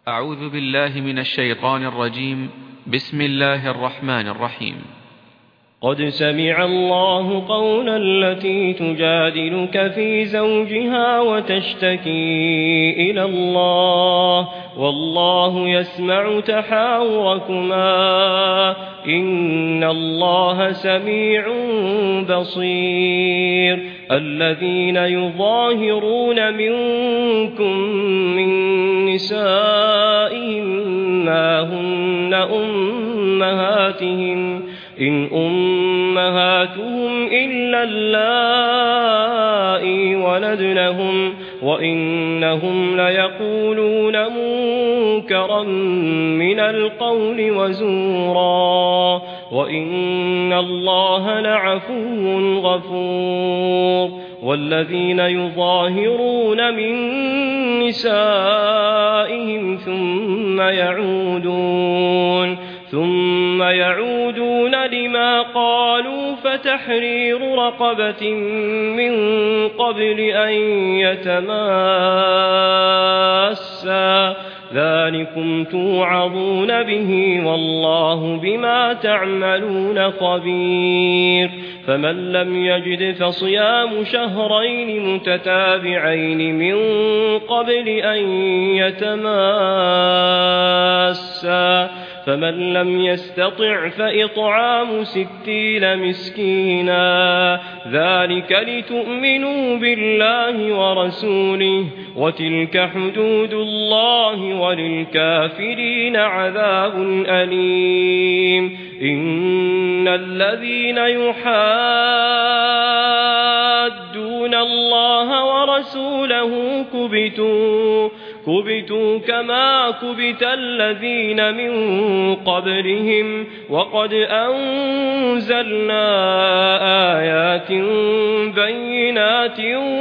أعوذ بالله من الشيطان الرجيم. بسم الله الرحمن الرحيم. قد سمع الله قول التي تجادلك في زوجها وتشتكي إلى الله والله يسمع تحاوركما إن الله سميع بصير. الذين يظاهرون منكم من نسائهم ما هن أمهاتهم إن أمهاتهم إلا اللائي ولدنهم وإنهم ليقولون منكرا من القول وزورا وإن الله لعفو غفور. والذين يظاهرون من نسائهم ثم يعودون لما قالوا فتحرير رقبة من قبل أن يتماسا ذلكم توعظون به والله بما تعملون خبير. فمن لم يجد فصيام شهرين متتابعين من قبل أن يتماسا فمن لم يستطع فإطعام 60 مسكينا ذلك لتؤمنوا بالله ورسوله وتلك حدود الله وللكافرين عذاب أليم. إن الذين يحادون الله ورسوله كبتوا كما كبت الذين من قبلهم وقد أنزلنا آيات بينات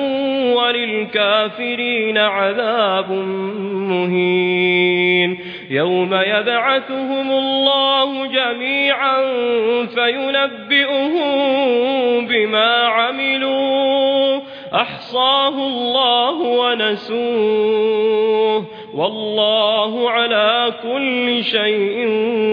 وللكافرين عذاب مهين. يوم يبعثهم الله جميعا فينبئهم بما عملوا أحصاه الله ونسوه والله على كل شيء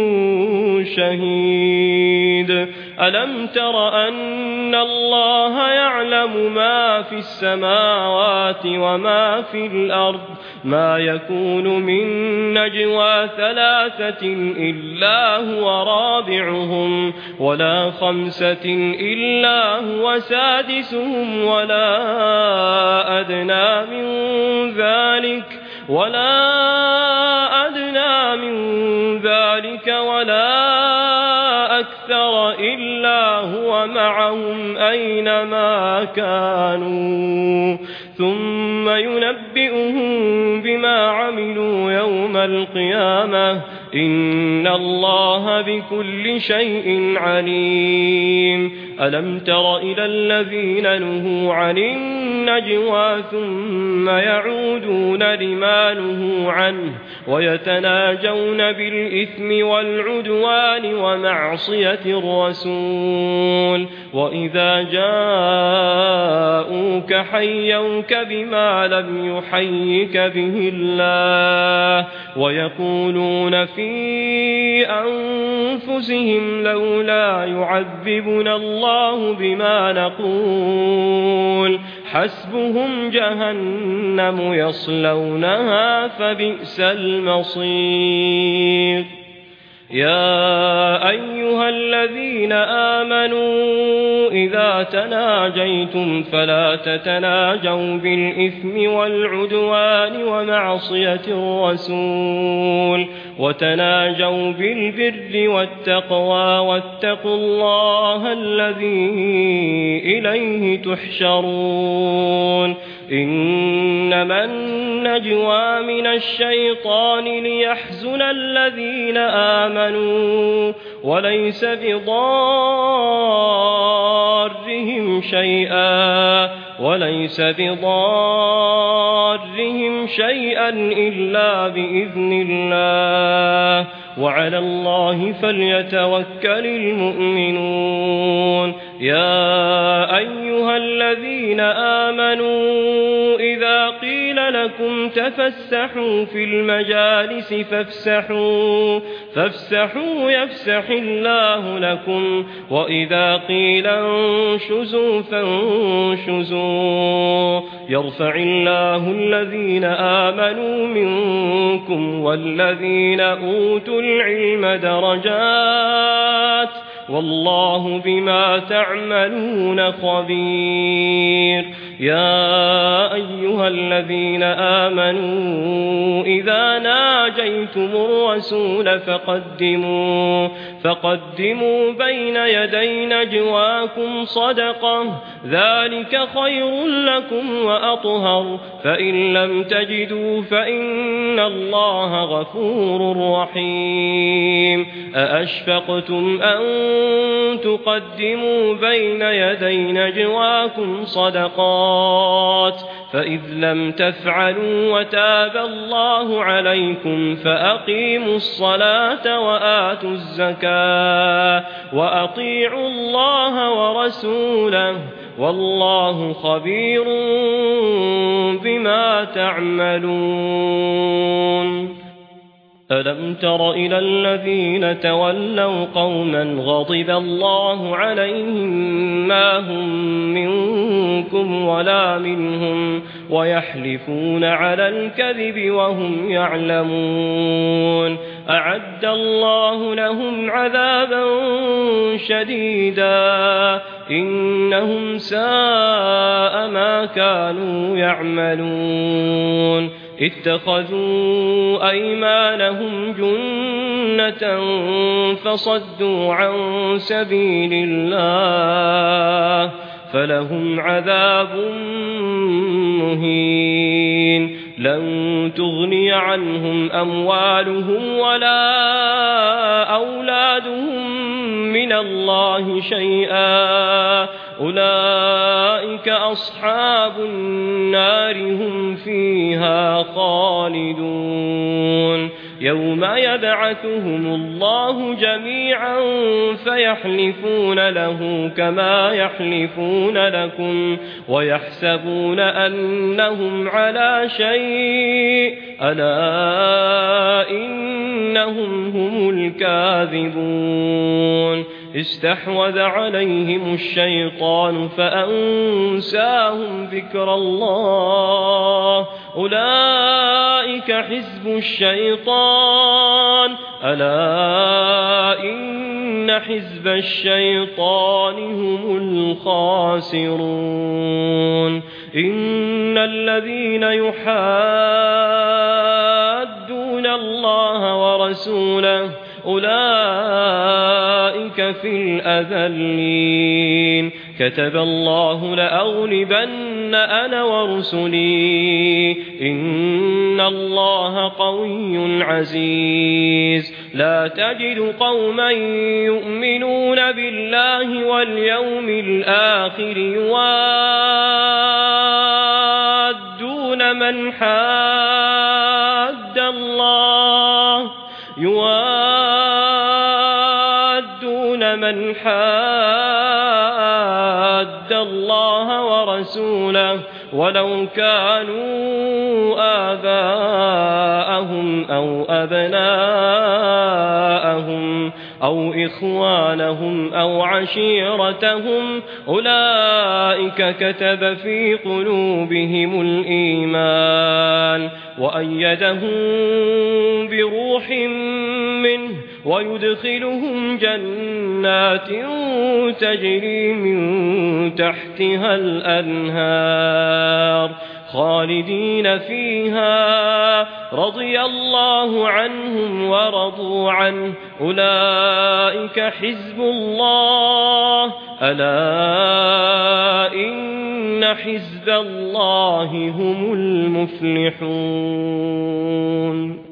شهيد. ألم تر أن الله يعلم ما في السماوات وما في الأرض ما يكون من نجوى 3 إلا هو رابعهم ولا 5 إلا هو سادسهم ولا أدنى من ذلك ولا أكثر إلا هو معهم أينما كانوا ثم ينبئهم بما عملوا يوم القيامة إن الله بكل شيء عليم. ألم تر إلى الذين نهوا عن النجوى ثم يعودون لما نهوا عنه ويتناجون بالإثم والعدوان ومعصية الرسول وإذا جاءوك حيوك بما لم يحيك به الله ويقولون في أنفسهم لولا يعذبنا الله بما نقول حسبهم جهنم يصلونها فبئس المصير. يا أيها الذين آمنوا إذا تناجيتم فلا تتناجوا بالإثم والعدوان ومعصية الرسول وتناجوا بالبر والتقوى واتقوا الله الذي إليه تحشرون. إنما النجوى من الشيطان ليحزن الذين آمنوا وليس بضارهم شيئا إلا بإذن الله وعلى الله فليتوكل المؤمنون. يا أيها الذين آمنوا إذا قيل لكم تفسحوا في المجالس فافسحوا يفسح الله لكم وإذا قيل انشزوا فانشزوا يرفع الله الذين آمنوا منكم والذين أوتوا العلم درجات والله بما تعملون خبير. يا أيها الذين آمنوا إذا ناجيتم الرسول فقدموا بين يدي نجواكم صدقة ذلك خير لكم وأطهر فإن لم تجدوا فإن الله غفور رحيم. أأشفقتم أن تقدموا بين يدي نجواكم صدقات فإذ لم تفعلوا وتاب الله عليكم فأقيموا الصلاة وآتوا الزكاة وأطيعوا الله ورسوله والله خبير بما تعملون. ألم تر إلى الذين تولوا قوما غضب الله عليهم ما هم منكم ولا منهم ويحلفون على الكذب وهم يعلمون أعد الله لهم عذابا شديدا إنهم ساء ما كانوا يعملون. اتخذوا أيمانهم جنة فصدوا عن سبيل الله فلهم عذاب مهين. لن تغني عنهم أموالهم ولا أولادهم من الله شيئا أولئك أصحاب النار هم فيها خالدون. يوم يبعثهم الله جميعا فيحلفون له كما يحلفون لكم ويحسبون أنهم على شيء ألا إنهم هم الكاذبون. استحوذ عليهم الشيطان فأنساهم ذكر الله أولئك حزب الشيطان ألا إن حزب الشيطان هم الخاسرون. إن الذين يحادون الله ورسوله أولئك في الأذلين. كتب الله لأغلبن أنا ورسلي إن الله قوي عزيز. لا تجد قوما يؤمنون بالله واليوم الآخر يوادون من حاد الله ورسوله ولو كانوا آباءهم أو أبناءهم أو إخوانهم أو عشيرتهم أولئك كتب في قلوبهم الإيمان وأيدهم بروح منه ويدخلهم جنات تجري من تحتها الأنهار خالدين فيها رضي الله عنهم ورضوا عنه أولئك حزب الله ألا إن حزب الله هم المفلحون.